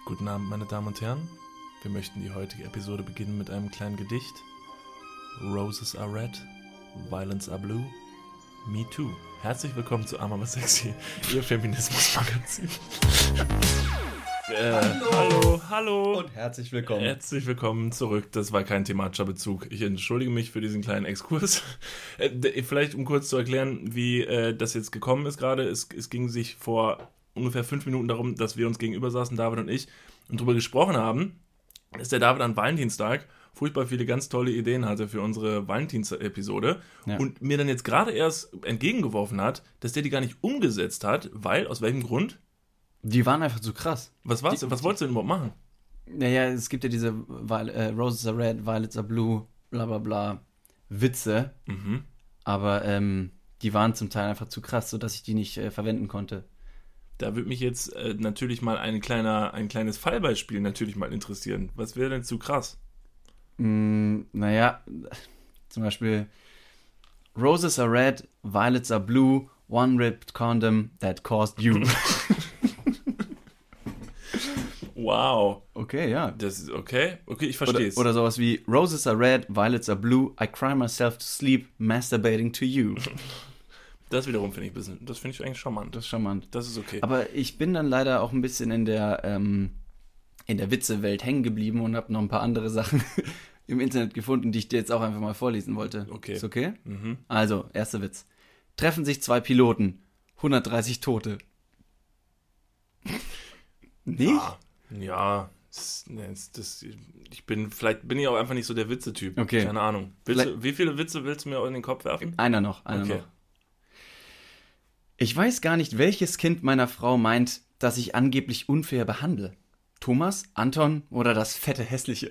Guten Abend, meine Damen und Herren. Wir möchten die heutige Episode beginnen mit einem kleinen Gedicht. Roses are red, violets are blue, me too. Herzlich willkommen zu Arm aber sexy, Ihr Feminismus-Magazin. Hallo. Und herzlich willkommen. Herzlich willkommen zurück. Das war kein thematischer Bezug. Ich entschuldige mich für diesen kleinen Exkurs. Vielleicht, um kurz zu erklären, wie das jetzt gekommen ist gerade. Es ging sich vor ungefähr 5 Minuten darum, dass wir uns gegenüber saßen, David und ich, und darüber gesprochen haben, dass der David an Valentinstag furchtbar viele ganz tolle Ideen hatte für unsere Valentins-Episode und mir dann jetzt gerade erst entgegengeworfen hat, dass der die gar nicht umgesetzt hat, weil, aus welchem Grund? Die waren einfach zu krass. Was wolltest du denn überhaupt machen? Naja, es gibt ja diese Roses are red, violets are blue, bla bla bla Witze, aber die waren zum Teil einfach zu krass, sodass ich die nicht verwenden konnte. Da würde mich jetzt natürlich mal ein kleines Fallbeispiel natürlich mal interessieren. Was wäre denn zu krass? Naja, zum Beispiel Roses are red, violets are blue, one ripped condom that caused you. Wow. Okay, ja. Das ist okay. Okay, ich verstehe es. Oder sowas wie Roses are red, violets are blue, I cry myself to sleep, masturbating to you. Das wiederum finde ich eigentlich charmant. Das ist charmant. Das ist okay. Aber ich bin dann leider auch ein bisschen in der Witzewelt hängen geblieben und habe noch ein paar andere Sachen im Internet gefunden, die ich dir jetzt auch einfach mal vorlesen wollte. Okay. Ist okay? Mhm. Also, erster Witz. Treffen sich 2 Piloten, 130 Tote. Nicht? Ja. Vielleicht bin ich auch einfach nicht so der Witze-Typ. Okay. Keine Ahnung. Wie viele Witze willst du mir in den Kopf werfen? Einer noch. Ich weiß gar nicht, welches Kind meiner Frau meint, dass ich angeblich unfair behandle. Thomas, Anton oder das fette Hässliche?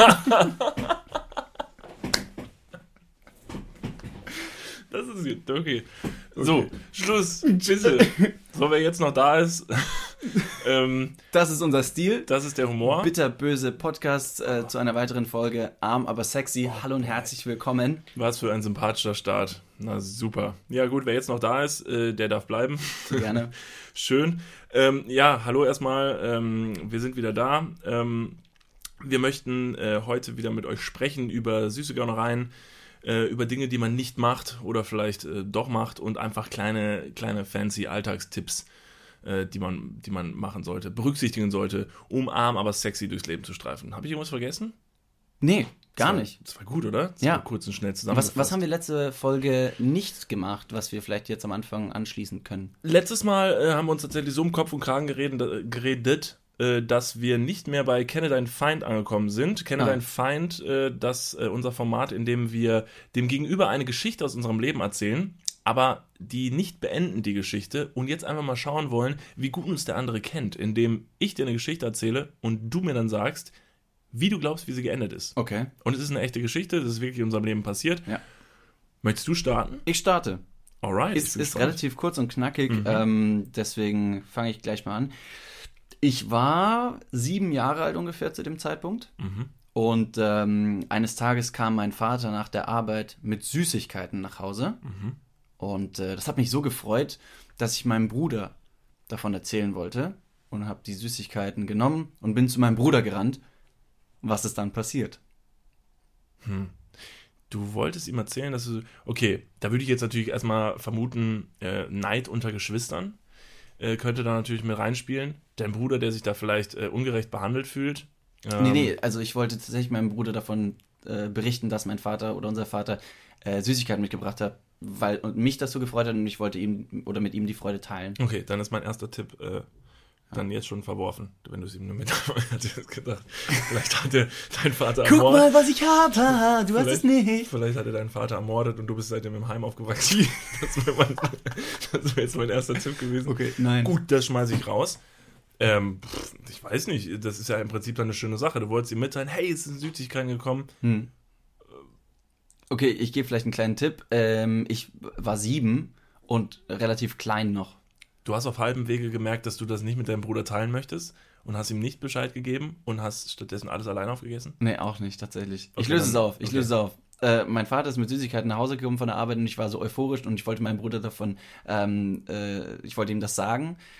Das ist gut, okay. So, Schluss, bitte. So, wer jetzt noch da ist. Das ist unser Stil. Das ist der Humor. Bitterböse Podcast zu einer weiteren Folge Arm, aber sexy. Hallo und herzlich willkommen. Was für ein sympathischer Start. Na, super. Ja gut, wer jetzt noch da ist, der darf bleiben. Gerne. Schön. Hallo erstmal. Wir sind wieder da. Wir möchten heute wieder mit euch sprechen über süße Gaunereien, über Dinge, die man nicht macht oder vielleicht doch macht und einfach kleine fancy Alltagstipps, die man machen sollte, berücksichtigen sollte, um arm, aber sexy durchs Leben zu streifen. Habe ich irgendwas vergessen? Nee, gar nicht. Das war gut, oder? Das war kurz und schnell zusammengefasst. Was haben wir letzte Folge nicht gemacht, was wir vielleicht jetzt am Anfang anschließen können? Letztes Mal haben wir uns tatsächlich so um Kopf und Kragen geredet, dass wir nicht mehr bei Kenne deinen Feind angekommen sind. Kenne deinen Feind, unser Format, in dem wir dem Gegenüber eine Geschichte aus unserem Leben erzählen, aber die nicht beenden, die Geschichte, und jetzt einfach mal schauen wollen, wie gut uns der andere kennt, indem ich dir eine Geschichte erzähle und du mir dann sagst, wie du glaubst, wie sie geendet ist. Okay. Und es ist eine echte Geschichte, das ist wirklich in unserem Leben passiert. Ja. Möchtest du starten? Ich starte. Alright. Ist relativ kurz und knackig, deswegen fange ich gleich mal an. Ich war 7 Jahre alt ungefähr zu dem Zeitpunkt. Und eines Tages kam mein Vater nach der Arbeit mit Süßigkeiten nach Hause. Und das hat mich so gefreut, dass ich meinem Bruder davon erzählen wollte. Und habe die Süßigkeiten genommen und bin zu meinem Bruder gerannt. Was ist dann passiert? Du wolltest ihm erzählen, dass du... Okay, da würde ich jetzt natürlich erstmal vermuten, Neid unter Geschwistern könnte da natürlich mit reinspielen. Dein Bruder, der sich da vielleicht ungerecht behandelt fühlt. Nee, also ich wollte tatsächlich meinem Bruder davon berichten, dass mein Vater oder unser Vater Süßigkeiten mitgebracht hat, weil mich das so gefreut hat und ich wollte ihm oder mit ihm die Freude teilen. Okay, dann ist mein erster Tipp dann jetzt schon verworfen, wenn du es ihm nur mit hast gedacht. Vielleicht hatte dein Vater ermordet. Guck mal, was ich habe, du hast es nicht. Vielleicht hatte dein Vater ermordet und du bist seitdem im Heim aufgewachsen. Das wäre jetzt mein erster Tipp gewesen. Okay, nein. Gut, das schmeiße ich raus. Ich weiß nicht, das ist ja im Prinzip dann eine schöne Sache. Du wolltest ihm mitteilen, hey, es sind Süßigkeiten gekommen. Okay, ich gebe vielleicht einen kleinen Tipp. Ich war 7 und relativ klein noch. Du hast auf halbem Wege gemerkt, dass du das nicht mit deinem Bruder teilen möchtest und hast ihm nicht Bescheid gegeben und hast stattdessen alles allein aufgegessen? Nee, auch nicht, tatsächlich. Okay, ich löse es auf. Mein Vater ist mit Süßigkeiten nach Hause gekommen von der Arbeit und ich war so euphorisch und ich wollte meinem Bruder davon, ich wollte ihm das sagen.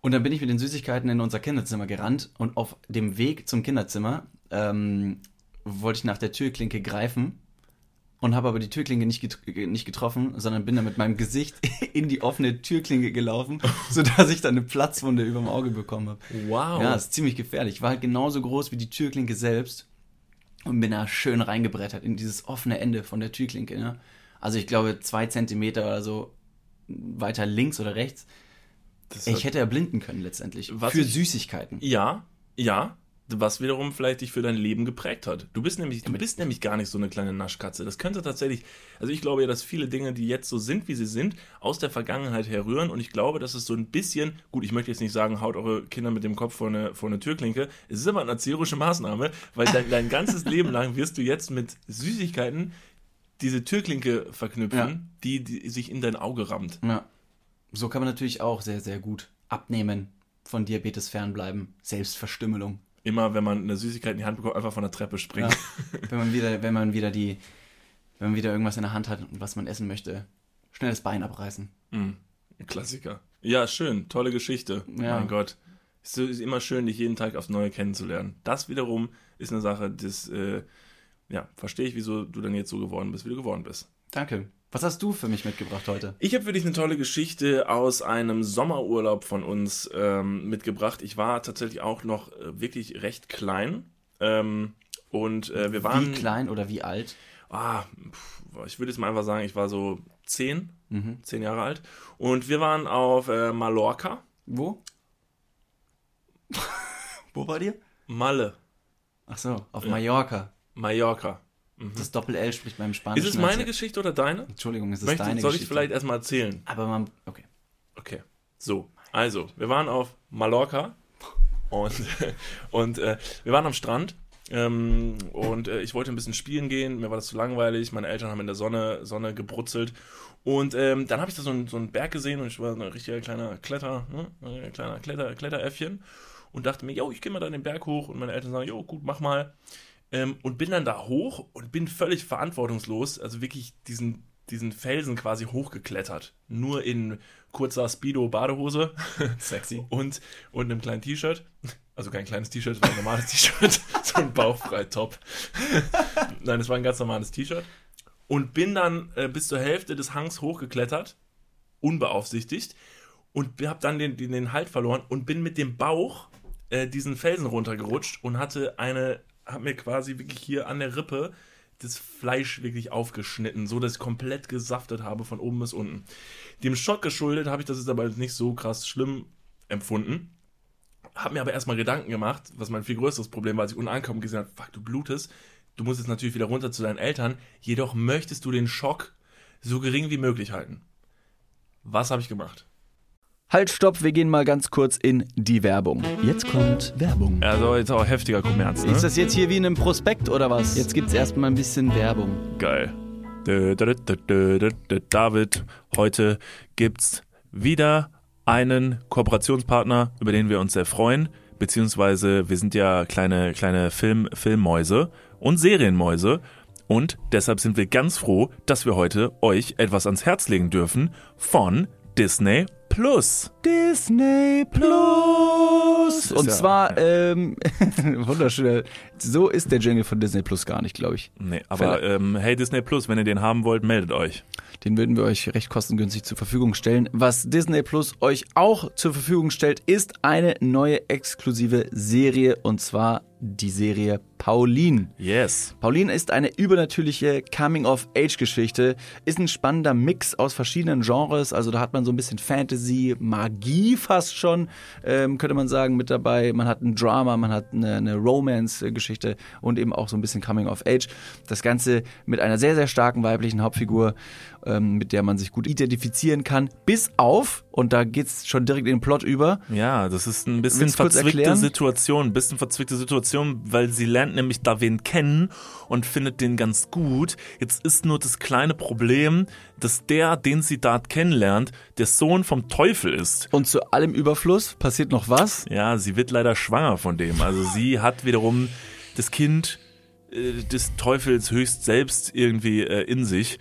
Und dann bin ich mit den Süßigkeiten in unser Kinderzimmer gerannt und auf dem Weg zum Kinderzimmer wollte ich nach der Türklinke greifen und habe aber die Türklinke nicht getroffen, sondern bin dann mit meinem Gesicht in die offene Türklinke gelaufen, sodass ich dann eine Platzwunde über dem Auge bekommen habe. Wow. Ja, das ist ziemlich gefährlich. Ich war halt genauso groß wie die Türklinke selbst und bin da schön reingebrettert in dieses offene Ende von der Türklinke. Ne? Also ich glaube 2 Zentimeter oder so weiter links oder rechts. Ich hätte erblinden können letztendlich. Für Süßigkeiten. Ja. Was wiederum vielleicht dich für dein Leben geprägt hat. Du bist nämlich gar nicht so eine kleine Naschkatze. Das könnte tatsächlich, also ich glaube ja, dass viele Dinge, die jetzt so sind, wie sie sind, aus der Vergangenheit herrühren und ich glaube, dass es so ein bisschen, gut, ich möchte jetzt nicht sagen, haut eure Kinder mit dem Kopf vor eine Türklinke, es ist aber eine erzieherische Maßnahme, weil dein ganzes Leben lang wirst du jetzt mit Süßigkeiten diese Türklinke verknüpfen, die sich in dein Auge rammt. Ja. So kann man natürlich auch sehr, sehr gut abnehmen, von Diabetes fernbleiben, Selbstverstümmelung. Immer, wenn man eine Süßigkeit in die Hand bekommt, einfach von der Treppe springen. Ja. Wenn man wieder irgendwas in der Hand hat und was man essen möchte, schnell das Bein abreißen. Klassiker. Ja, schön. Tolle Geschichte. Ja. Mein Gott. Es ist immer schön, dich jeden Tag aufs Neue kennenzulernen. Das wiederum ist eine Sache, das verstehe ich, wieso du dann jetzt so geworden bist, wie du geworden bist. Danke. Was hast du für mich mitgebracht heute? Ich habe für dich eine tolle Geschichte aus einem Sommerurlaub von uns mitgebracht. Ich war tatsächlich auch noch wirklich recht klein. Und wir waren... Wie klein oder wie alt? Ich würde jetzt mal einfach sagen, ich war so 10 Jahre alt. Und wir waren auf Mallorca. Wo? Wo war dir? Malle. Ach so, auf Mallorca. Mallorca. Das Doppel-L spricht beim Spanischen. Ist es meine Geschichte oder deine? Entschuldigung, es ist deine Geschichte. Soll ich vielleicht erstmal erzählen? Aber Okay. So, also, wir waren auf Mallorca und wir waren am Strand und ich wollte ein bisschen spielen gehen. Mir war das zu langweilig. Meine Eltern haben in der Sonne gebrutzelt. Und dann habe ich da so einen Berg gesehen und ich war ein richtiger kleiner Kletteräffchen und dachte mir, ich gehe mal da den Berg hoch. Und meine Eltern sagen, gut, mach mal. Und bin dann da hoch und bin völlig verantwortungslos, also wirklich diesen Felsen quasi hochgeklettert. Nur in kurzer Speedo-Badehose. Sexy. Und einem kleinen T-Shirt. Also kein kleines T-Shirt, es war ein normales T-Shirt. So ein bauchfrei-Top. Nein, es war ein ganz normales T-Shirt. Und bin dann bis zur Hälfte des Hangs hochgeklettert, unbeaufsichtigt. Und habe dann den Halt verloren und bin mit dem Bauch diesen Felsen runtergerutscht und habe mir quasi wirklich hier an der Rippe das Fleisch wirklich aufgeschnitten, so dass ich komplett gesaftet habe von oben bis unten. Dem Schock geschuldet habe ich das jetzt aber nicht so krass schlimm empfunden. Habe mir aber erstmal Gedanken gemacht, was mein viel größeres Problem war, als ich unten ankam und gesehen habe, fuck, du blutest. Du musst jetzt natürlich wieder runter zu deinen Eltern, jedoch möchtest du den Schock so gering wie möglich halten. Was habe ich gemacht? Halt, stopp, wir gehen mal ganz kurz in die Werbung. Jetzt kommt Werbung. Also jetzt auch heftiger Kommerz, ne? Ist das jetzt hier wie in einem Prospekt oder was? Jetzt gibt's erstmal ein bisschen Werbung. Geil. David, heute gibt's wieder einen Kooperationspartner, über den wir uns sehr freuen. Beziehungsweise wir sind ja kleine Filmmäuse und Serienmäuse. Und deshalb sind wir ganz froh, dass wir heute euch etwas ans Herz legen dürfen von Disney Plus. Disney Plus. Und zwar, wunderschön. So ist der Jingle von Disney Plus gar nicht, glaube ich. Nee, aber hey Disney Plus, wenn ihr den haben wollt, meldet euch. Den würden wir euch recht kostengünstig zur Verfügung stellen. Was Disney Plus euch auch zur Verfügung stellt, ist eine neue exklusive Serie, und zwar die Serie Pauline. Yes. Pauline ist eine übernatürliche Coming-of-Age-Geschichte, ist ein spannender Mix aus verschiedenen Genres, also da hat man so ein bisschen Fantasy, Magie fast schon, könnte man sagen, mit dabei. Man hat ein Drama, man hat eine Romance-Geschichte und eben auch so ein bisschen Coming-of-Age. Das Ganze mit einer sehr, sehr starken weiblichen Hauptfigur, mit der man sich gut identifizieren kann, bis auf, und da geht's schon direkt in den Plot über. Ja, das ist ein bisschen verzwickte Situation, weil sie lernt nämlich da wen kennen und findet den ganz gut. Jetzt ist nur das kleine Problem, dass den sie da kennenlernt, der Sohn vom Teufel ist. Und zu allem Überfluss passiert noch was? Ja, sie wird leider schwanger von dem. Also sie hat wiederum das Kind des Teufels höchst selbst irgendwie in sich.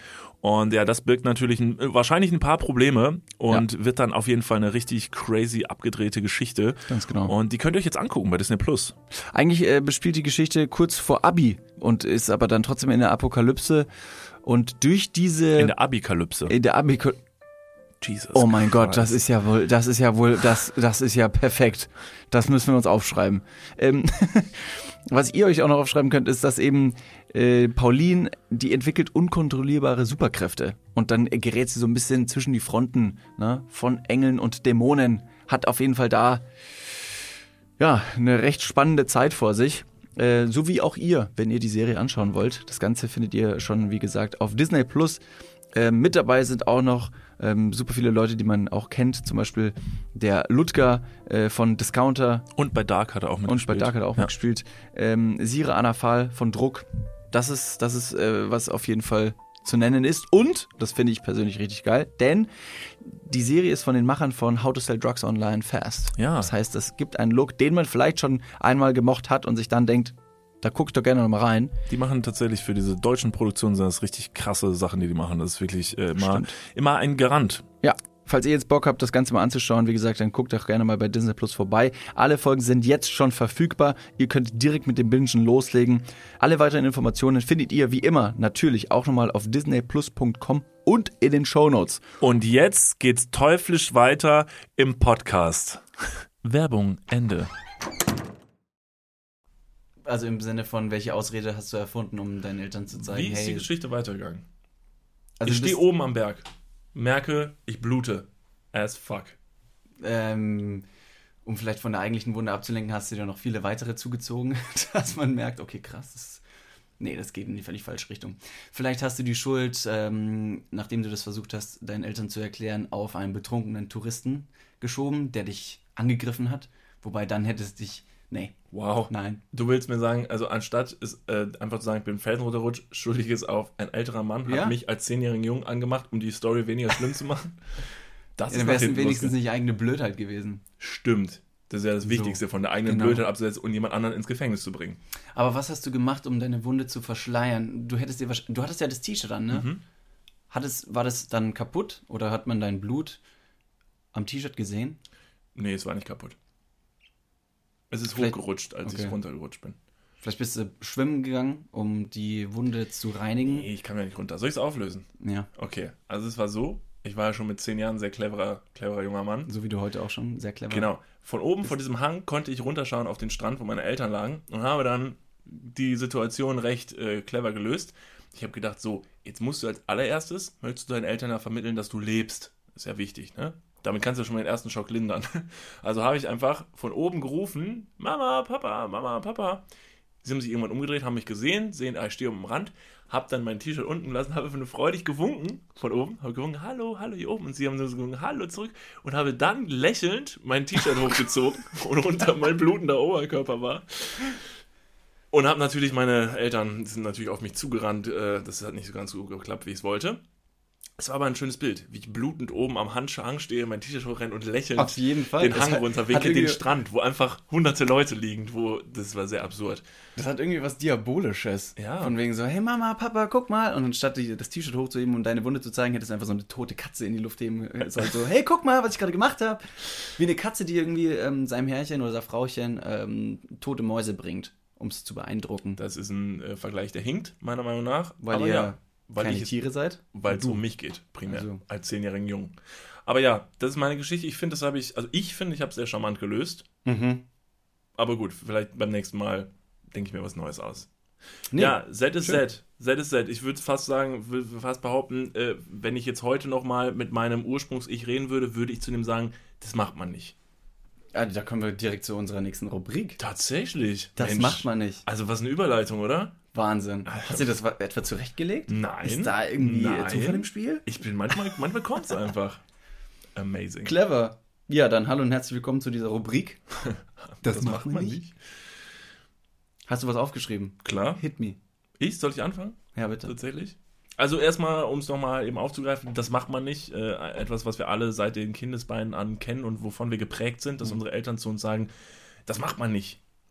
Und ja, das birgt natürlich wahrscheinlich ein paar Probleme und wird dann auf jeden Fall eine richtig crazy abgedrehte Geschichte. Ganz genau. Und die könnt ihr euch jetzt angucken bei Disney+. Eigentlich bespielt die Geschichte kurz vor Abi und ist aber dann trotzdem in der Apokalypse. Und durch diese... In der Abikalypse. Jesus oh mein Christ. Gott, das ist ja perfekt. Das müssen wir uns aufschreiben. Was ihr euch auch noch aufschreiben könnt, ist, dass eben Pauline, die entwickelt unkontrollierbare Superkräfte. Und dann gerät sie so ein bisschen zwischen die Fronten, ne, von Engeln und Dämonen. Hat auf jeden Fall da ja eine recht spannende Zeit vor sich. So wie auch ihr, wenn ihr die Serie anschauen wollt. Das Ganze findet ihr schon, wie gesagt, auf Disney+. Mit dabei sind auch noch super viele Leute, die man auch kennt. Zum Beispiel der Ludger von Discounter. Und bei Dark hat er auch mitgespielt. Sira Anafal von Druck. Das ist was auf jeden Fall zu nennen ist. Und, das finde ich persönlich richtig geil, denn die Serie ist von den Machern von How to Sell Drugs Online Fast. Ja. Das heißt, es gibt einen Look, den man vielleicht schon einmal gemocht hat und sich dann denkt, da guck ich doch gerne noch mal rein. Die machen tatsächlich für diese deutschen Produktionen sind das richtig krasse Sachen, die machen. Das ist wirklich immer ein Garant. Ja, falls ihr jetzt Bock habt, das Ganze mal anzuschauen, wie gesagt, dann guckt doch gerne mal bei Disney Plus vorbei. Alle Folgen sind jetzt schon verfügbar. Ihr könnt direkt mit dem Bingen loslegen. Alle weiteren Informationen findet ihr wie immer natürlich auch nochmal auf disneyplus.com und in den Shownotes. Und jetzt geht's teuflisch weiter im Podcast. Werbung, Ende. Also im Sinne von, welche Ausrede hast du erfunden, um deinen Eltern zu zeigen, wie ist die Geschichte weitergegangen? Also ich stehe oben am Berg, merke, ich blute. As fuck. Um vielleicht von der eigentlichen Wunde abzulenken, hast du dir noch viele weitere zugezogen, dass man merkt, okay, krass, das geht in die völlig falsche Richtung. Vielleicht hast du die Schuld, nachdem du das versucht hast, deinen Eltern zu erklären, auf einen betrunkenen Touristen geschoben, der dich angegriffen hat. Wobei dann hättest dich... Nee. Wow. Nein. Du willst mir sagen, also anstatt einfach zu sagen, ich bin Felsen runterrutscht, schuldig ist auf ein älterer Mann, hat mich als 10-jährigen Jungen angemacht, um die Story weniger schlimm zu machen. Das ist wenigstens nicht eigene Blödheit gewesen. Stimmt. Das ist ja das Wichtigste, von der eigenen Blödheit abzusetzen und jemand anderen ins Gefängnis zu bringen. Aber was hast du gemacht, um deine Wunde zu verschleiern? Du hattest ja das T-Shirt an, ne? Mhm. War das dann kaputt oder hat man dein Blut am T-Shirt gesehen? Nee, es war nicht kaputt. Es ist hochgerutscht, als ich runtergerutscht bin. Vielleicht bist du schwimmen gegangen, um die Wunde zu reinigen? Nee, ich kam ja nicht runter. Soll ich es auflösen? Ja. Okay, also es war so, ich war ja schon mit 10 Jahren ein sehr cleverer junger Mann. So wie du heute auch schon sehr clever. Genau. Von oben, von diesem Hang, konnte ich runterschauen auf den Strand, wo meine Eltern lagen und habe dann die Situation recht clever gelöst. Ich habe gedacht, so, jetzt musst du als allererstes, möchtest du deinen Eltern ja vermitteln, dass du lebst. Ist ja wichtig, ne? Damit kannst du schon mal den ersten Schock lindern. Also habe ich einfach von oben gerufen, Mama, Papa, Mama, Papa. Sie haben sich irgendwann umgedreht, haben mich gesehen, sehen, ich stehe am Rand, habe dann mein T-Shirt unten gelassen, habe einfach nur freudig gewunken von oben, habe gewunken, hallo, hallo hier oben. Und sie haben so gewunken, hallo zurück. Und habe dann lächelnd mein T-Shirt hochgezogen und unter mein blutender Oberkörper war. Und habe natürlich, meine Eltern sind natürlich auf mich zugerannt. Das hat nicht so ganz so gut geklappt, wie ich es wollte. Es war aber ein schönes Bild, wie ich blutend oben am Hang stehe, mein T-Shirt hochrenne und lächelnd auf jeden Fall. Den Hang runterwinke, den Strand, wo einfach hunderte Leute liegen. Das war sehr absurd. Das hat irgendwie was Diabolisches. Ja. Von wegen so, hey Mama, Papa, guck mal. Und anstatt das T-Shirt hochzuheben und deine Wunde zu zeigen, hättest du einfach so eine tote Katze in die Luft heben. Es halt so, hey, guck mal, was ich gerade gemacht habe. Wie eine Katze, die irgendwie seinem Herrchen oder seinem Frauchen tote Mäuse bringt, um es zu beeindrucken. Das ist ein Vergleich, der hinkt, meiner Meinung nach. Weil aber ihr keine Tiere seid? Weil es um mich geht, primär, als 10-jährigen Jungen. Aber ja, das ist meine Geschichte. Ich finde, ich habe es sehr charmant gelöst. Mhm. Aber gut, vielleicht beim nächsten Mal denke ich mir was Neues aus. Nee, ja, Z ist Z. Z ist Z. Ich würde fast behaupten, wenn ich jetzt heute nochmal mit meinem Ursprungs-Ich reden würde, würde ich zu dem sagen, das macht man nicht. Ja, da kommen wir direkt zu unserer nächsten Rubrik. Tatsächlich. Das macht man nicht. Also was eine Überleitung, oder? Wahnsinn. Hast du das etwa zurechtgelegt? Nein. Ist da irgendwie Zufall im Spiel? Ich bin manchmal kommt es einfach. Amazing. Clever. Ja, dann hallo und herzlich willkommen zu dieser Rubrik. Das macht man nicht. Hast du was aufgeschrieben? Klar. Hit me. Soll ich anfangen? Ja, bitte. Tatsächlich. Also erstmal, um es nochmal eben aufzugreifen, das macht man nicht. Etwas, was wir alle seit den Kindesbeinen an kennen und wovon wir geprägt sind, dass unsere Eltern zu uns sagen, das macht man nicht.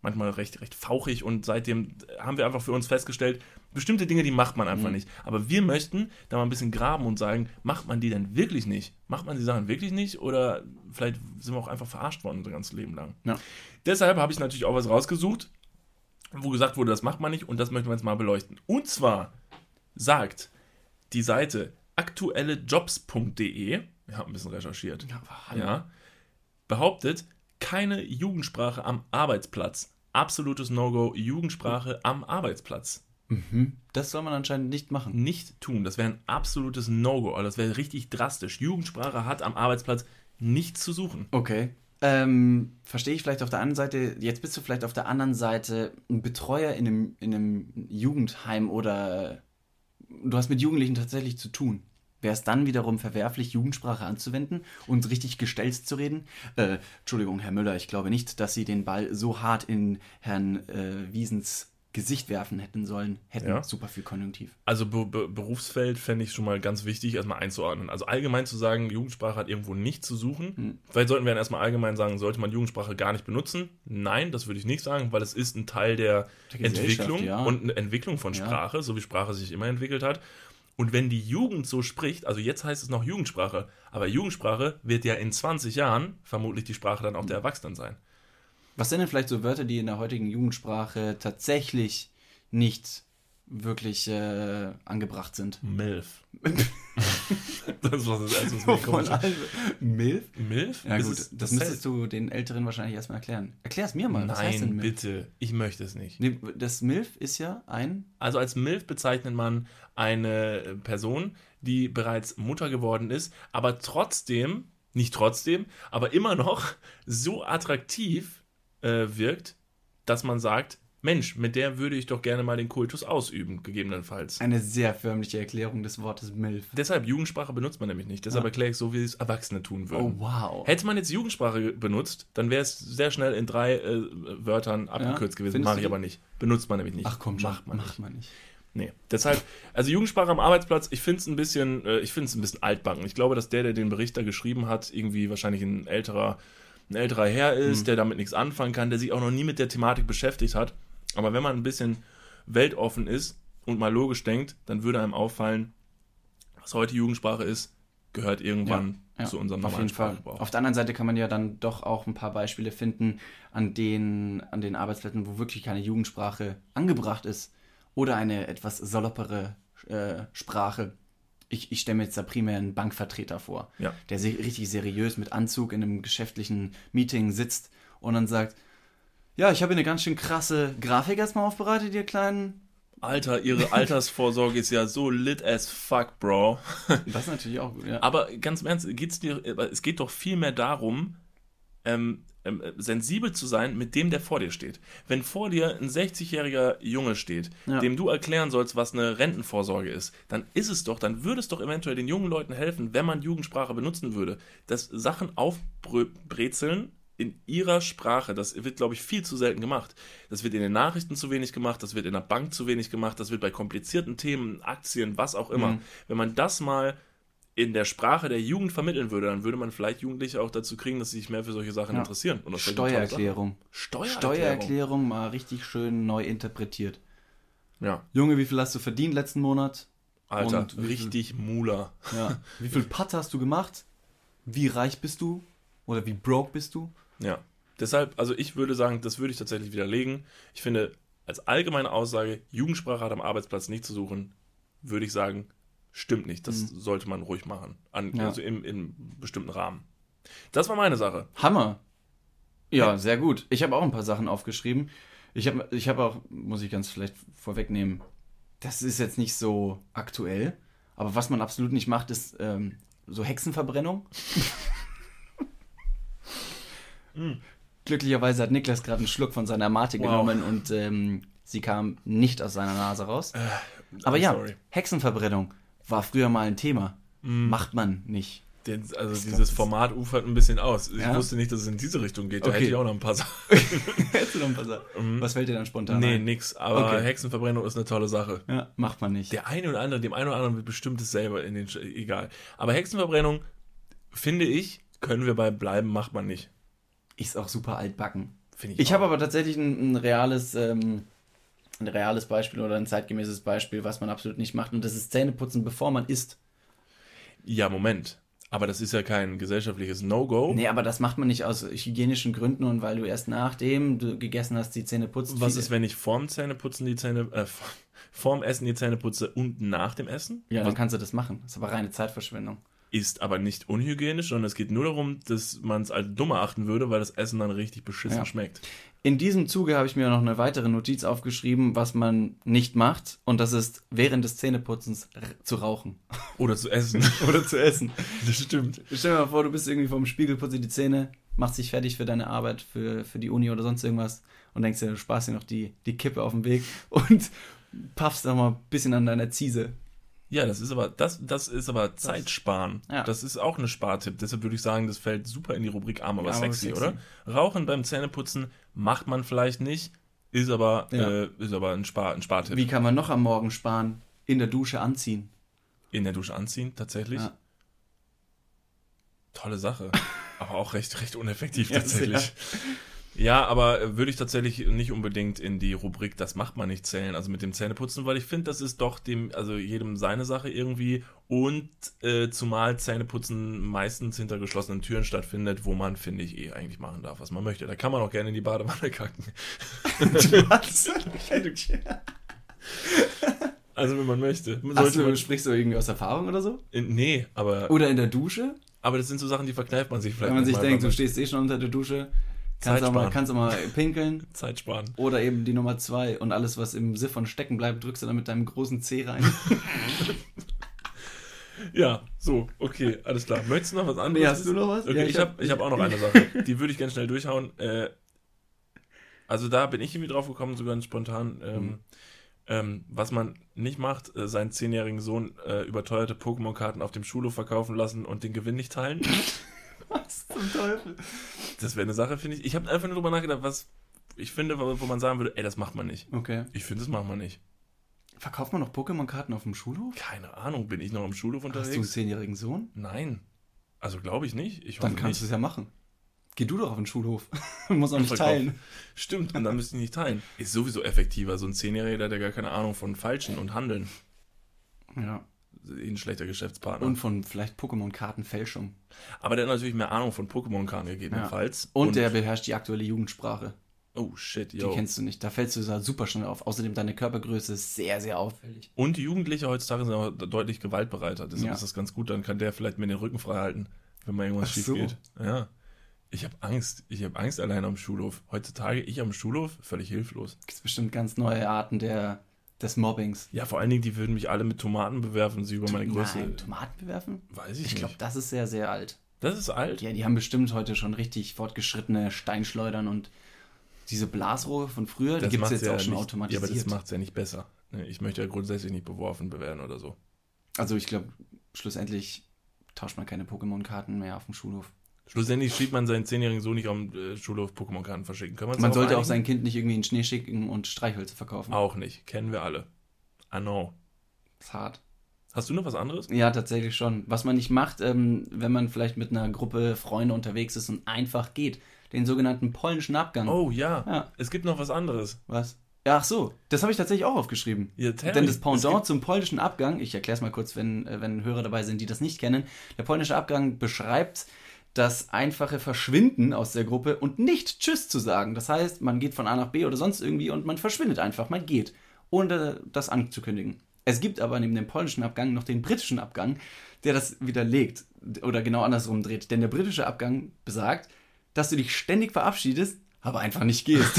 manchmal recht fauchig und seitdem haben wir einfach für uns festgestellt, bestimmte Dinge, die macht man einfach nicht. Aber wir möchten da mal ein bisschen graben und sagen, macht man die denn wirklich nicht? Macht man die Sachen wirklich nicht? Oder vielleicht sind wir auch einfach verarscht worden unser ganzes Leben lang. Ja. Deshalb habe ich natürlich auch was rausgesucht, wo gesagt wurde, das macht man nicht und das möchten wir jetzt mal beleuchten. Und zwar sagt die Seite aktuellejobs.de, ich habe ein bisschen recherchiert, behauptet, keine Jugendsprache am Arbeitsplatz. Absolutes No-Go, Jugendsprache am Arbeitsplatz. Das soll man anscheinend nicht machen. Nicht tun, das wäre ein absolutes No-Go, also das wäre richtig drastisch. Jugendsprache hat am Arbeitsplatz nichts zu suchen. Okay. Verstehe ich vielleicht auf der anderen Seite, jetzt bist du vielleicht auf der anderen Seite ein Betreuer in einem Jugendheim oder du hast mit Jugendlichen tatsächlich zu tun. Wäre es dann wiederum verwerflich, Jugendsprache anzuwenden und richtig gestelzt zu reden? Entschuldigung, Herr Müller, ich glaube nicht, dass Sie den Ball so hart in Herrn Wiesens Gesicht werfen hätten sollen. Super viel Konjunktiv. Also Berufsfeld fände ich schon mal ganz wichtig, erstmal einzuordnen. Also allgemein zu sagen, Jugendsprache hat irgendwo nichts zu suchen. Vielleicht sollten wir dann erstmal allgemein sagen, sollte man Jugendsprache gar nicht benutzen? Nein, das würde ich nicht sagen, weil es ist ein Teil der Entwicklung und eine Entwicklung von Sprache, so wie Sprache sich immer entwickelt hat. Und wenn die Jugend so spricht, also jetzt heißt es noch Jugendsprache, aber Jugendsprache wird ja in 20 Jahren vermutlich die Sprache dann auch der Erwachsenen sein. Was sind denn vielleicht so Wörter, die in der heutigen Jugendsprache tatsächlich nicht wirklich angebracht sind? MILF. Das war das Erste, was mir kommt. MILF? MILF? Ja gut, das müsstest du den Älteren wahrscheinlich erstmal erklären. Erklär es mir mal, was heißt denn MILF? Bitte, ich möchte es nicht. Nee, das MILF ist ja Also als MILF bezeichnet man eine Person, die bereits Mutter geworden ist, aber aber immer noch so attraktiv wirkt, dass man sagt, Mensch, mit der würde ich doch gerne mal den Kultus ausüben, gegebenenfalls. Eine sehr förmliche Erklärung des Wortes MILF. Deshalb, Jugendsprache benutzt man nämlich nicht. Deshalb erkläre ich so, wie es Erwachsene tun würden. Oh, wow. Hätte man jetzt Jugendsprache benutzt, dann wäre es sehr schnell in 3 Wörtern abgekürzt gewesen. Mache ich aber nicht. Benutzt man nämlich nicht. Ach komm, macht man nicht. Nee, deshalb, also Jugendsprache am Arbeitsplatz, ich finde es ein bisschen altbacken. Ich glaube, dass der den Bericht da geschrieben hat, irgendwie wahrscheinlich ein älterer Herr ist, der damit nichts anfangen kann, der sich auch noch nie mit der Thematik beschäftigt hat. Aber wenn man ein bisschen weltoffen ist und mal logisch denkt, dann würde einem auffallen, was heute Jugendsprache ist, gehört irgendwann zu unserem normalen Sprachgebrauch. Auf der anderen Seite kann man ja dann doch auch ein paar Beispiele finden, an den Arbeitsplätzen, wo wirklich keine Jugendsprache angebracht ist oder eine etwas saloppere Sprache. Ich stelle mir jetzt da primär einen Bankvertreter vor, der richtig seriös mit Anzug in einem geschäftlichen Meeting sitzt und dann sagt, ja, ich habe eine ganz schön krasse Grafik erstmal aufbereitet, ihr Kleinen. Alter, ihre Altersvorsorge ist ja so lit as fuck, Bro. Das ist natürlich auch gut, ja. Aber ganz im Ernst, es geht doch viel mehr darum, sensibel zu sein mit dem, der vor dir steht. Wenn vor dir ein 60-jähriger Junge steht, dem du erklären sollst, was eine Rentenvorsorge ist, dann würde es doch eventuell den jungen Leuten helfen, wenn man Jugendsprache benutzen würde, dass Sachen aufbrezeln in ihrer Sprache. Das wird, glaube ich, viel zu selten gemacht. Das wird in den Nachrichten zu wenig gemacht, das wird in der Bank zu wenig gemacht, das wird bei komplizierten Themen, Aktien, was auch immer. Wenn man das mal in der Sprache der Jugend vermitteln würde, dann würde man vielleicht Jugendliche auch dazu kriegen, dass sie sich mehr für solche Sachen interessieren. Und das Steuererklärung mal richtig schön neu interpretiert. Ja. Junge, wie viel hast du verdient letzten Monat? Alter, und richtig Mula. Ja. Wie viel Patte hast du gemacht? Wie reich bist du? Oder wie broke bist du? Ja. Deshalb, also ich würde sagen, das würde ich tatsächlich widerlegen. Ich finde, als allgemeine Aussage, Jugendsprache hat am Arbeitsplatz nichts zu suchen, würde ich sagen, stimmt nicht. Das sollte man ruhig machen. Also in bestimmten Rahmen. Das war meine Sache. Hammer. Ja, sehr gut. Ich habe auch ein paar Sachen aufgeschrieben. Ich hab auch, muss ich ganz vielleicht vorwegnehmen, das ist jetzt nicht so aktuell, aber was man absolut nicht macht, ist so Hexenverbrennung. Glücklicherweise hat Niklas gerade einen Schluck von seiner Mate genommen und sie kam nicht aus seiner Nase raus. Aber ja, sorry. Hexenverbrennung war früher mal ein Thema. Macht man nicht. Dieses Format ufert ein bisschen aus. Ich wusste nicht, dass es in diese Richtung geht. Da hätte ich auch noch ein paar Sachen. Hättest du noch ein paar Sachen? Was fällt dir dann spontan ein? Nee, nix. Aber Hexenverbrennung ist eine tolle Sache. Ja, macht man nicht. Dem einen oder anderen wird bestimmt es selber egal. Aber Hexenverbrennung, finde ich, können wir bei bleiben, macht man nicht. Ist auch super altbacken. Finde Ich habe aber tatsächlich ein reales Beispiel oder ein zeitgemäßes Beispiel, was man absolut nicht macht. Und das ist Zähneputzen, bevor man isst. Ja, Moment. Aber das ist ja kein gesellschaftliches No-Go. Nee, aber das macht man nicht aus hygienischen Gründen und weil du erst nachdem du gegessen hast, die Zähne putzt. Was ist, wenn ich vorm Essen die Zähne putze und nach dem Essen? Ja, dann kannst du das machen. Das ist aber reine Zeitverschwendung. Ist aber nicht unhygienisch, sondern es geht nur darum, dass man es als dumm erachten würde, weil das Essen dann richtig beschissen schmeckt. In diesem Zuge habe ich mir noch eine weitere Notiz aufgeschrieben, was man nicht macht. Und das ist während des Zähneputzens zu rauchen. Oder zu essen. Oder zu essen. Das stimmt. Stell dir mal vor, du bist irgendwie vorm Spiegel, putzt dir die Zähne, machst dich fertig für deine Arbeit, für die Uni oder sonst irgendwas und denkst dir, du sparst dir noch die Kippe auf dem Weg und puffst noch mal ein bisschen an deiner Ziese. Ja, das ist aber Zeitsparen. Ja. Das ist auch ein Spartipp. Deshalb würde ich sagen, das fällt super in die Rubrik arm, aber sexy, sexy, oder? Rauchen beim Zähneputzen macht man vielleicht nicht, ist aber ein Spartipp. Wie kann man noch am Morgen sparen? In der Dusche anziehen. In der Dusche anziehen, tatsächlich. Ja. Tolle Sache. Aber auch recht uneffektiv tatsächlich. Ja, aber würde ich tatsächlich nicht unbedingt in die Rubrik "das macht man nicht" zählen, also mit dem Zähneputzen, weil ich finde, das ist doch jedem seine Sache irgendwie und zumal Zähneputzen meistens hinter geschlossenen Türen stattfindet, wo man, finde ich, eigentlich machen darf, was man möchte. Da kann man auch gerne in die Badewanne kacken. Was? Also, wenn man möchte. Sprichst du irgendwie aus Erfahrung oder so? Nee, aber... Oder in der Dusche? Aber das sind so Sachen, die verkneift man sich vielleicht. Wenn man sich denkt, du stehst schon unter der Dusche, kannst du mal pinkeln. Zeit sparen. Oder eben die Nummer 2 und alles, was im Siphon stecken bleibt, drückst du dann mit deinem großen Zeh rein. Ja, so, okay, alles klar. Möchtest du noch was anderes? Nee, hast du noch was? Okay, Ja, ich hab auch noch eine Sache. Die würde ich ganz schnell durchhauen. Also da bin ich irgendwie drauf gekommen, so ganz spontan. Was man nicht macht, seinen 10-jährigen Sohn überteuerte Pokémon-Karten auf dem Schulhof verkaufen lassen und den Gewinn nicht teilen. Was zum Teufel? Das wäre eine Sache, finde ich. Ich habe einfach nur drüber nachgedacht, was ich finde, wo man sagen würde, ey, das macht man nicht. Okay. Ich finde, das macht man nicht. Verkauft man noch Pokémon-Karten auf dem Schulhof? Keine Ahnung, bin ich noch im Schulhof unterwegs? Hast du einen 10-jährigen Sohn? Nein. Also glaube ich nicht. Dann kannst du es ja machen. Geh du doch auf den Schulhof. Du musst auch nicht teilen. Stimmt, und dann müsste ich nicht teilen. Ist sowieso effektiver. So ein 10-Jähriger, der hat ja gar keine Ahnung von Falschen und Handeln. Ja. Ein schlechter Geschäftspartner. Und von vielleicht Pokémon-Kartenfälschung. Aber der hat natürlich mehr Ahnung von Pokémon-Karten gegebenenfalls. Ja. Und der beherrscht die aktuelle Jugendsprache. Oh shit, yo. Die kennst du nicht. Da fällst du super schnell auf. Außerdem deine Körpergröße ist sehr, sehr auffällig. Und die Jugendliche heutzutage sind auch deutlich gewaltbereiter. Deshalb ist das ganz gut. Dann kann der vielleicht mir den Rücken frei halten, wenn mal irgendwas schief geht. Ja. Ich habe Angst. Ich habe Angst allein am Schulhof. Heutzutage, ich am Schulhof, völlig hilflos. Es gibt bestimmt ganz neue Arten des Mobbings. Ja, vor allen Dingen, die würden mich alle mit Tomaten bewerfen und sie über meine Größe... Nein, Tomaten bewerfen? Weiß ich Ich glaube, nicht. das ist sehr, sehr alt. Das ist alt? Ja, die haben bestimmt heute schon richtig fortgeschrittene Steinschleudern und diese Blasrohre von früher, die gibt es jetzt auch schon automatisiert. Ja, aber das macht es ja nicht besser. Ich möchte ja grundsätzlich nicht beworfen werden oder so. Also ich glaube, schlussendlich tauscht man keine Pokémon-Karten mehr auf dem Schulhof. Schlussendlich schiebt man seinen 10-jährigen Sohn nicht am Schulhof Pokémon-Karten verschicken. Man sollte auch sein Kind nicht irgendwie in den Schnee schicken und Streichhölzer verkaufen. Auch nicht. Kennen wir alle. I know. Ist hart. Hast du noch was anderes? Ja, tatsächlich schon. Was man nicht macht, wenn man vielleicht mit einer Gruppe Freunde unterwegs ist und einfach geht. Den sogenannten polnischen Abgang. Oh ja. Es gibt noch was anderes. Was? Ja, ach so, das habe ich tatsächlich auch aufgeschrieben. Ja, denn das Pendant zum polnischen Abgang, ich erkläre es mal kurz, wenn Hörer dabei sind, die das nicht kennen. Der polnische Abgang beschreibt das einfache Verschwinden aus der Gruppe und nicht Tschüss zu sagen. Das heißt, man geht von A nach B oder sonst irgendwie und man verschwindet einfach, man geht, ohne das anzukündigen. Es gibt aber neben dem polnischen Abgang noch den britischen Abgang, der das widerlegt oder genau andersrum dreht. Denn der britische Abgang besagt, dass du dich ständig verabschiedest, aber einfach nicht gehst.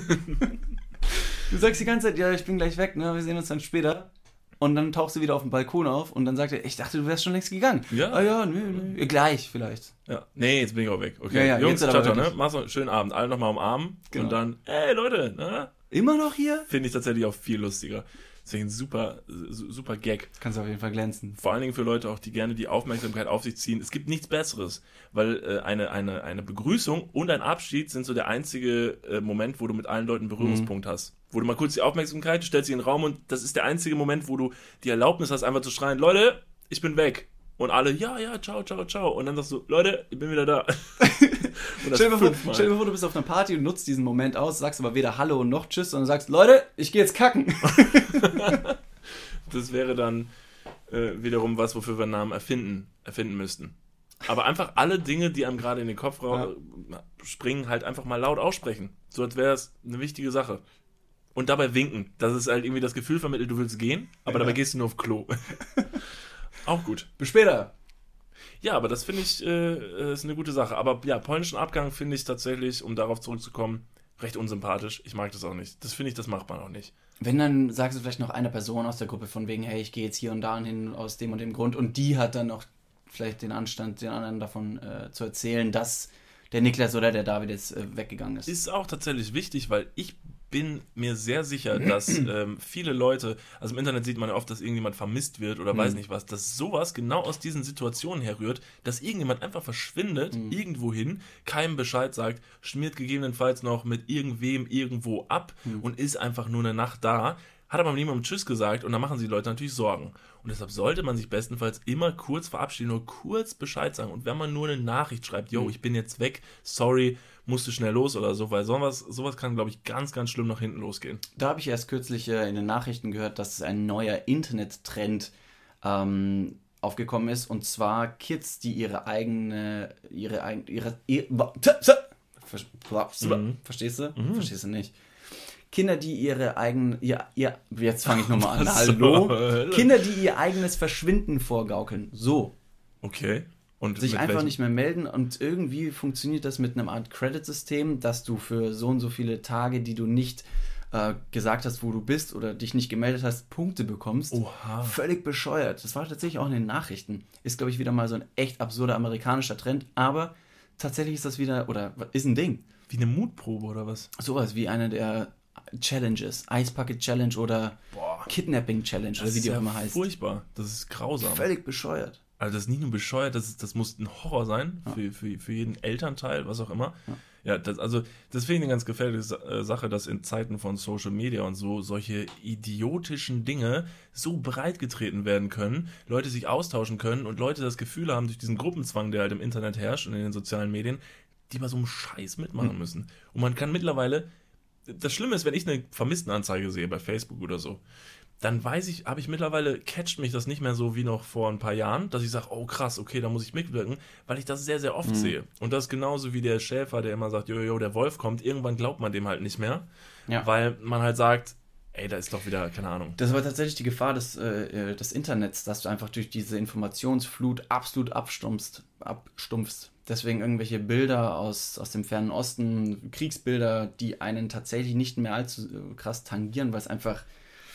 Du sagst die ganze Zeit, ja, ich bin gleich weg, ne? Wir sehen uns dann später. Und dann tauchst du wieder auf dem Balkon auf und dann sagt er, ich dachte, du wärst schon längst gegangen. Ja. Ah ja, nö, gleich vielleicht. Ja. Nee, jetzt bin ich auch weg. Okay, ja, Jungs, jetzt ciao, aber ne? Mach's noch einen schönen Abend. Alle nochmal umarmen. Genau. Und dann, ey Leute, ne? Immer noch hier? Finde ich tatsächlich auch viel lustiger. Deswegen super Gag. Kannst du auf jeden Fall glänzen. Vor allen Dingen für Leute auch, die gerne die Aufmerksamkeit auf sich ziehen. Es gibt nichts Besseres, weil eine Begrüßung und ein Abschied sind so der einzige Moment, wo du mit allen Leuten Berührungspunkt hast. Wo du mal kurz die Aufmerksamkeit, du stellst sie in den Raum und das ist der einzige Moment, wo du die Erlaubnis hast, einfach zu schreien, Leute, ich bin weg. Und alle, ja, ciao. Und dann sagst du, Leute, ich bin wieder da. Stell dir vor, du bist auf einer Party und nutzt diesen Moment aus, sagst aber weder Hallo noch Tschüss, sondern sagst, Leute, ich gehe jetzt kacken. Das wäre dann wiederum was, wofür wir einen Namen erfinden müssten. Aber einfach alle Dinge, die einem gerade in den Kopf springen, halt einfach mal laut aussprechen. So als wäre es eine wichtige Sache. Und dabei winken. Das ist halt irgendwie das Gefühl vermittelt, du willst gehen, aber dabei gehst du nur auf Klo. Auch gut. Bis später. Ja, aber das finde ich ist eine gute Sache. Aber ja, polnischen Abgang finde ich tatsächlich, um darauf zurückzukommen, recht unsympathisch. Ich mag das auch nicht. Das finde ich, das macht man auch nicht. Wenn, dann sagst du vielleicht noch einer Person aus der Gruppe von wegen, hey, ich gehe jetzt hier und da hin aus dem und dem Grund und die hat dann noch vielleicht den Anstand, den anderen davon zu erzählen, dass der Niklas oder der David jetzt weggegangen ist. Ist auch tatsächlich wichtig, weil ich bin mir sehr sicher, dass viele Leute, also im Internet sieht man ja oft, dass irgendjemand vermisst wird oder weiß nicht was, dass sowas genau aus diesen Situationen herrührt, dass irgendjemand einfach verschwindet, irgendwohin, keinem Bescheid sagt, schmiert gegebenenfalls noch mit irgendwem irgendwo ab und ist einfach nur eine Nacht da, hat aber niemandem Tschüss gesagt und dann machen sich die Leute natürlich Sorgen. Und deshalb sollte man sich bestenfalls immer kurz verabschieden, nur kurz Bescheid sagen. Und wenn man nur eine Nachricht schreibt, yo, ich bin jetzt weg, sorry, musste schnell los oder so, weil sowas kann, glaube ich, ganz, ganz schlimm nach hinten losgehen. Da habe ich erst kürzlich in den Nachrichten gehört, dass ein neuer Internettrend aufgekommen ist, und zwar Kids, die verstehst du? Verstehst du nicht? Kinder, die jetzt fange ich nochmal an, hallo? Kinder, die ihr eigenes Verschwinden vorgaukeln, so. Okay. Und sich einfach nicht mehr melden, und irgendwie funktioniert das mit einem Art Credit-System, dass du für so und so viele Tage, die du nicht gesagt hast, wo du bist oder dich nicht gemeldet hast, Punkte bekommst. Oha. Völlig bescheuert. Das war tatsächlich auch in den Nachrichten. Ist, glaube ich, wieder mal so ein echt absurder amerikanischer Trend, aber tatsächlich ist das wieder, oder ist ein Ding. Wie eine Mutprobe oder was? Sowas wie eine der Challenges, Ice Bucket Challenge oder Kidnapping Challenge oder wie die auch immer heißt. Furchtbar, das ist grausam. Völlig bescheuert. Also das ist nicht nur bescheuert, das muss ein Horror sein für jeden Elternteil, was auch immer. Ja, das finde ich eine ganz gefährliche Sache, dass in Zeiten von Social Media und so solche idiotischen Dinge so breit getreten werden können, Leute sich austauschen können und Leute das Gefühl haben, durch diesen Gruppenzwang, der halt im Internet herrscht und in den sozialen Medien, die bei so einem Scheiß mitmachen müssen. Und man kann mittlerweile, das Schlimme ist, wenn ich eine Vermisstenanzeige sehe bei Facebook oder so, dann habe ich mittlerweile, catcht mich das nicht mehr so wie noch vor ein paar Jahren, dass ich sage, oh krass, okay, da muss ich mitwirken, weil ich das sehr, sehr oft sehe. Und das ist genauso wie der Schäfer, der immer sagt, jojo, der Wolf kommt, irgendwann glaubt man dem halt nicht mehr, weil man halt sagt, ey, da ist doch wieder, keine Ahnung. Das war tatsächlich die Gefahr des Internets, dass du einfach durch diese Informationsflut absolut abstumpfst. Deswegen irgendwelche Bilder aus dem fernen Osten, Kriegsbilder, die einen tatsächlich nicht mehr allzu krass tangieren, weil es einfach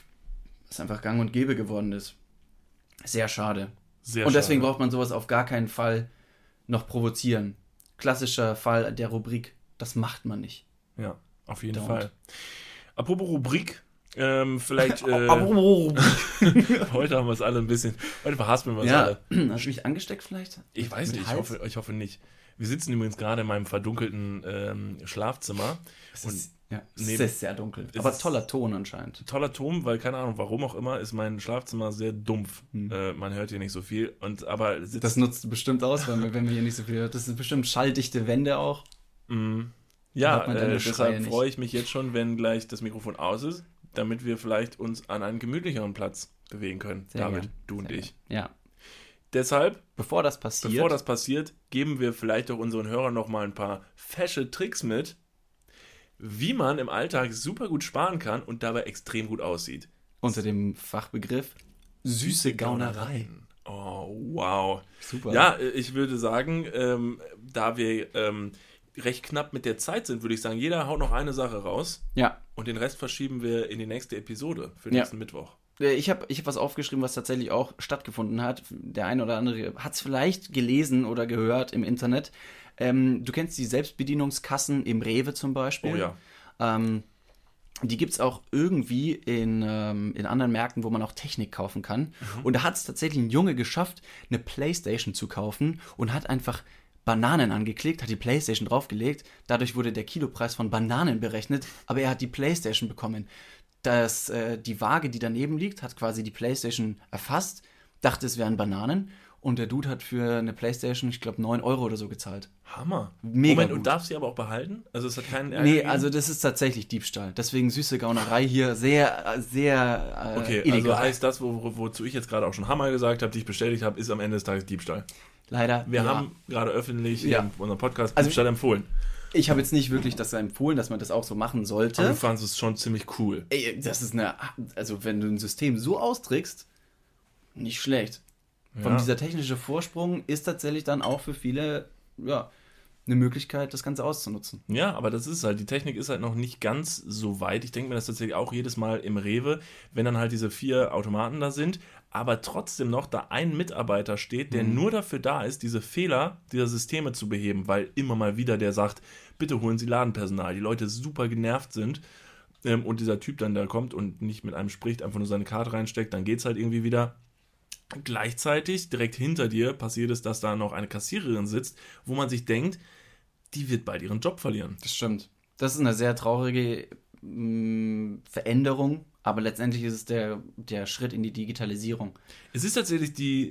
gang und gäbe geworden ist. Sehr schade. Und deswegen braucht man sowas auf gar keinen Fall noch provozieren. Klassischer Fall der Rubrik, das macht man nicht. Ja, auf jeden Fall. Apropos Rubrik, vielleicht... Heute haben wir es alle ein bisschen... Heute verhaspeln wir es alle. Hast du mich angesteckt vielleicht? Ich weiß nicht, ich hoffe nicht. Wir sitzen übrigens gerade in meinem verdunkelten Schlafzimmer. Es ist sehr dunkel. Aber toller Ton anscheinend. Toller Ton, weil, keine Ahnung, warum auch immer, ist mein Schlafzimmer sehr dumpf. Man hört hier nicht so viel. Das nutzt du bestimmt aus, wenn wir hier nicht so viel hören. Das sind bestimmt schalldichte Wände auch. Ja, deshalb freue ich mich jetzt schon, wenn gleich das Mikrofon aus ist, damit wir vielleicht uns an einen gemütlicheren Platz bewegen können. David, du und ich. Ja. Deshalb, bevor das passiert, geben wir vielleicht auch unseren Hörern noch mal ein paar fesche Tricks mit, wie man im Alltag super gut sparen kann und dabei extrem gut aussieht. Unter dem Fachbegriff süße Gaunereien. Oh, wow. Super. Ja, ich würde sagen, da wir recht knapp mit der Zeit sind, würde ich sagen, jeder haut noch eine Sache raus. Ja. Und den Rest verschieben wir in die nächste Episode für nächsten Mittwoch. Ich hab was aufgeschrieben, was tatsächlich auch stattgefunden hat. Der eine oder andere hat es vielleicht gelesen oder gehört im Internet. Du kennst die Selbstbedienungskassen im Rewe zum Beispiel. Oh ja. Die gibt es auch irgendwie in anderen Märkten, wo man auch Technik kaufen kann. Und da hat es tatsächlich ein Junge geschafft, eine Playstation zu kaufen und hat einfach Bananen angeklickt, hat die Playstation draufgelegt. Dadurch wurde der Kilopreis von Bananen berechnet, aber er hat die Playstation bekommen. Die Waage, die daneben liegt, hat quasi die Playstation erfasst, dachte, es wären Bananen und der Dude hat für eine Playstation, ich glaube, 9 € oder so gezahlt. Hammer. Mega Moment, gut. und darf sie aber auch behalten? Also es hat keinen Ärger Nee, gegeben? also das ist tatsächlich Diebstahl. Deswegen süße Gaunerei hier sehr, sehr Okay, illegal. also heißt das, wozu ich jetzt gerade auch schon Hammer gesagt habe, die ich bestätigt habe, ist am Ende des Tages Diebstahl. Leider. Wir ja. haben gerade öffentlich Ja. in unserem Podcast Also- Diebstahl empfohlen. Ich habe jetzt nicht wirklich das empfohlen, dass man das auch so machen sollte. Aber du fandest es schon ziemlich cool. Ey, das ist also wenn du ein System so austrickst, nicht schlecht. Ja. Dieser technische Vorsprung ist tatsächlich dann auch für viele, ja, eine Möglichkeit, das Ganze auszunutzen. Ja, aber das ist halt, die Technik ist halt noch nicht ganz so weit. Ich denke mir das tatsächlich auch jedes Mal im Rewe, wenn dann halt diese 4 Automaten da sind, aber trotzdem noch da ein Mitarbeiter steht, der nur dafür da ist, diese Fehler dieser Systeme zu beheben, weil immer mal wieder der sagt, bitte holen Sie Ladenpersonal. Die Leute super genervt sind und dieser Typ dann da kommt und nicht mit einem spricht, einfach nur seine Karte reinsteckt, dann geht's halt irgendwie wieder. Gleichzeitig, direkt hinter dir, passiert es, dass da noch eine Kassiererin sitzt, wo man sich denkt, die wird bald ihren Job verlieren. Das stimmt. Das ist eine sehr traurige Veränderung, aber letztendlich ist es der Schritt in die Digitalisierung. Es ist tatsächlich die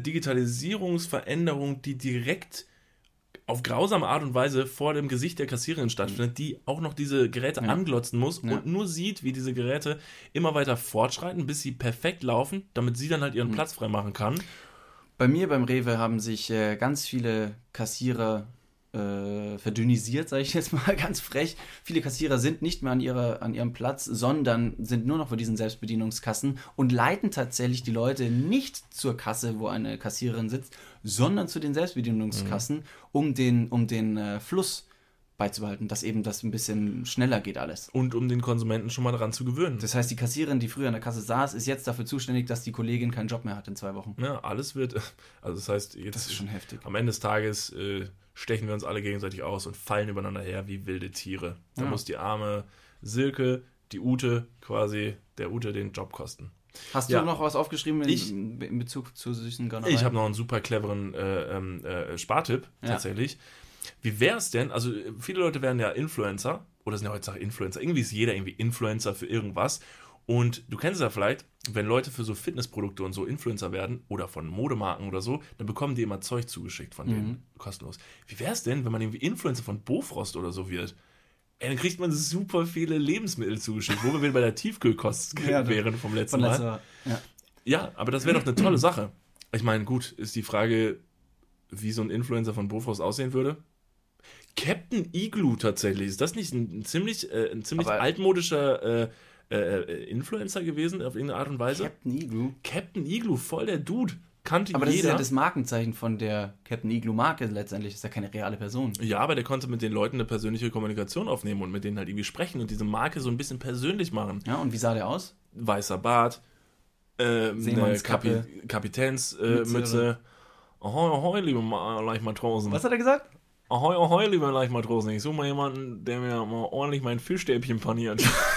Digitalisierungsveränderung, die direkt auf grausame Art und Weise vor dem Gesicht der Kassiererin stattfindet, die auch noch diese Geräte anglotzen muss und nur sieht, wie diese Geräte immer weiter fortschreiten, bis sie perfekt laufen, damit sie dann halt ihren Platz freimachen kann. Bei mir beim Rewe haben sich ganz viele Kassierer verdünnisiert, sage ich jetzt mal ganz frech. Viele Kassierer sind nicht mehr an ihrem Platz, sondern sind nur noch vor diesen Selbstbedienungskassen und leiten tatsächlich die Leute nicht zur Kasse, wo eine Kassiererin sitzt, sondern zu den Selbstbedienungskassen, um den Fluss beizubehalten, dass eben das ein bisschen schneller geht alles. Und um den Konsumenten schon mal daran zu gewöhnen. Das heißt, die Kassiererin, die früher an der Kasse saß, ist jetzt dafür zuständig, dass die Kollegin keinen Job mehr hat in 2 Wochen. Ja, alles wird, also das heißt, jetzt Das ist schon heftig. am Ende des Tages stechen wir uns alle gegenseitig aus und fallen übereinander her wie wilde Tiere. Da muss die arme Silke, die Ute quasi, der Ute den Job kosten. Hast du noch was aufgeschrieben in Bezug zu süßen Gaunereien? Ich habe noch einen super cleveren Spartipp, tatsächlich. Wie wäre es denn, also viele Leute werden ja Influencer, oder sind ja heutzutage Influencer, irgendwie ist jeder irgendwie Influencer für irgendwas. Und du kennst es ja vielleicht, wenn Leute für so Fitnessprodukte und so Influencer werden oder von Modemarken oder so, dann bekommen die immer Zeug zugeschickt von denen, kostenlos. Wie wäre es denn, wenn man irgendwie Influencer von Bofrost oder so wird? Ey, dann kriegt man super viele Lebensmittel zugeschickt, wo wir wieder bei der Tiefkühlkost wären vom letzten Mal. Ja, aber das wäre doch eine tolle Sache. Ich meine, gut, ist die Frage, wie so ein Influencer von Bofrost aussehen würde. Captain Igloo tatsächlich, ist das nicht ein ziemlich altmodischer Influencer gewesen, auf irgendeine Art und Weise? Captain Igloo, voll der Dude. Kannte aber das jeder. ist ja das Markenzeichen von der Captain Igloo Marke letztendlich. Das ist ja keine reale Person. Ja, aber der konnte mit den Leuten eine persönliche Kommunikation aufnehmen und mit denen halt irgendwie sprechen und diese Marke so ein bisschen persönlich machen. Ja, und wie sah der aus? Weißer Bart, eine Kapitänsmütze. Ahoi, ahoi, liebe Leichtmatrosen. Was hat er gesagt? Ahoi, ahoi, liebe Leichtmatrosen. Ich suche mal jemanden, der mir mal ordentlich mein Fischstäbchen paniert.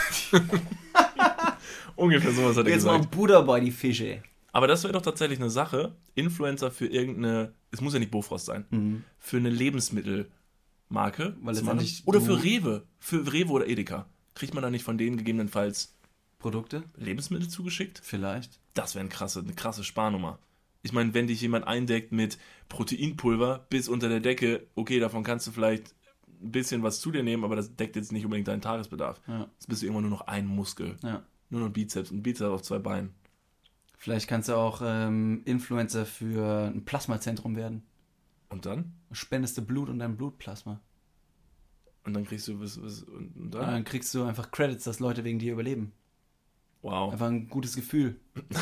Ungefähr sowas hat er Jetzt gesagt. mal Buddha bei die Fische. Aber das wäre doch tatsächlich eine Sache. Influencer für irgendeine, es muss ja nicht Bofrost sein, für eine Lebensmittelmarke. Weil letztendlich oder für Rewe. Für Rewe oder Edeka. Kriegt man da nicht von denen gegebenenfalls Produkte? Lebensmittel zugeschickt? Vielleicht. Das wäre eine krasse Sparnummer. Ich meine, wenn dich jemand eindeckt mit Proteinpulver bis unter der Decke, okay, davon kannst du vielleicht ein bisschen was zu dir nehmen, aber das deckt jetzt nicht unbedingt deinen Tagesbedarf. Ja. Jetzt bist du irgendwann nur noch ein Muskel. Ja. Nur noch Bizeps. Und Bizeps auf 2 Beinen. Vielleicht kannst du auch Influencer für ein Plasmazentrum werden. Und dann? Spendest du Blut und dein Blutplasma. Und dann kriegst du was und dann? Dann kriegst du einfach Credits, dass Leute wegen dir überleben. Wow. Einfach ein gutes Gefühl.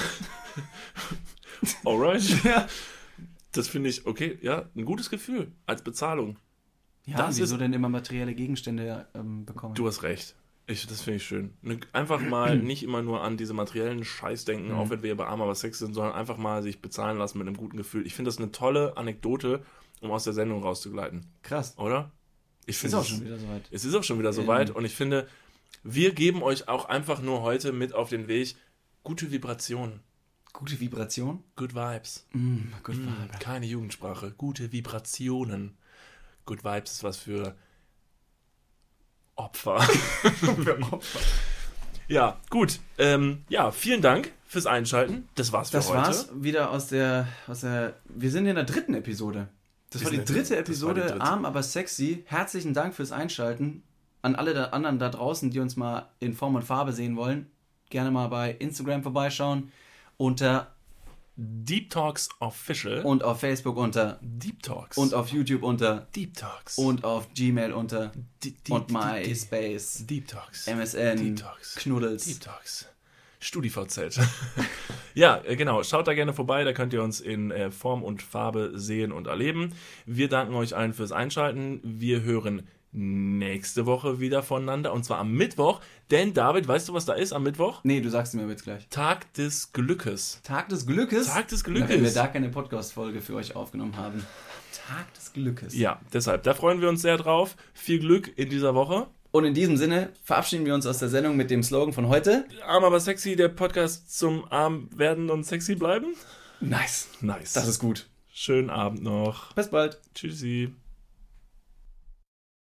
Alright. Ja. Das finde ich, okay, ja, ein gutes Gefühl als Bezahlung. Ja, das wieso denn immer materielle Gegenstände bekommen? Du hast recht. Das finde ich schön. Einfach mal nicht immer nur an diese materiellen Scheiß denken, auch wenn wir bei Arm aber Sex sind, sondern einfach mal sich bezahlen lassen mit einem guten Gefühl. Ich finde das eine tolle Anekdote, um aus der Sendung rauszugleiten. Krass. Oder? Es ist auch schon wieder soweit. Es ist auch schon wieder soweit und ich finde, wir geben euch auch einfach nur heute mit auf den Weg gute Vibrationen. Gute Vibration? Good Vibes. Good Vibes. Keine Jugendsprache. Gute Vibrationen. Good Vibes ist was für Opfer. Für Opfer. Ja, gut. Vielen Dank fürs Einschalten. Das war's für heute. Das war's wieder aus der. Wir sind in der 3. Episode. Das war die 3. Episode, Arm aber sexy. Herzlichen Dank fürs Einschalten. An alle anderen da draußen, die uns mal in Form und Farbe sehen wollen, gerne mal bei Instagram vorbeischauen. Unter Deep Talks Official. Und auf Facebook unter Deep Talks. Und auf YouTube unter Deep Talks. Und auf Gmail unter und MySpace. Deep Talks. MSN. Deep Talks. Knuddels. Deep Talks. StudiVZ. Ja, genau. Schaut da gerne vorbei. Da könnt ihr uns in Form und Farbe sehen und erleben. Wir danken euch allen fürs Einschalten. Wir hören nächste Woche wieder voneinander. Und zwar am Mittwoch. Denn, David, weißt du, was da ist am Mittwoch? Nee, du sagst mir jetzt gleich. Tag des Glückes. Tag des Glückes? Tag des Glückes. Wenn wir da keine Podcast-Folge für euch aufgenommen haben. Tag des Glückes. Ja, deshalb. Da freuen wir uns sehr drauf. Viel Glück in dieser Woche. Und in diesem Sinne verabschieden wir uns aus der Sendung mit dem Slogan von heute. Arm aber sexy, der Podcast zum Arm werden und sexy bleiben. Nice. Nice. Das ist gut. Schönen Abend noch. Bis bald. Tschüssi.